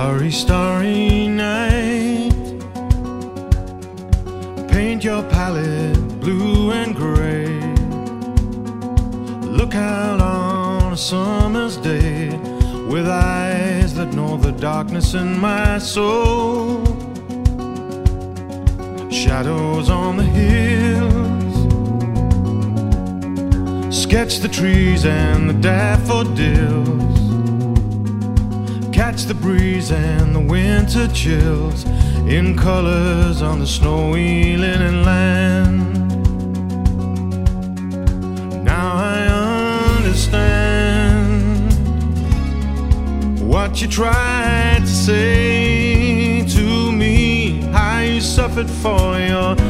Starry, starry night, paint your palette blue and gray. Look out on a summer's day with eyes that know the darkness in my soul. Shadows on the hills, sketch the trees and the daffodils. Catch the breeze and the winter chills in colors on the snowy linen land. Now I understand what you tried to say to me, how you suffered for your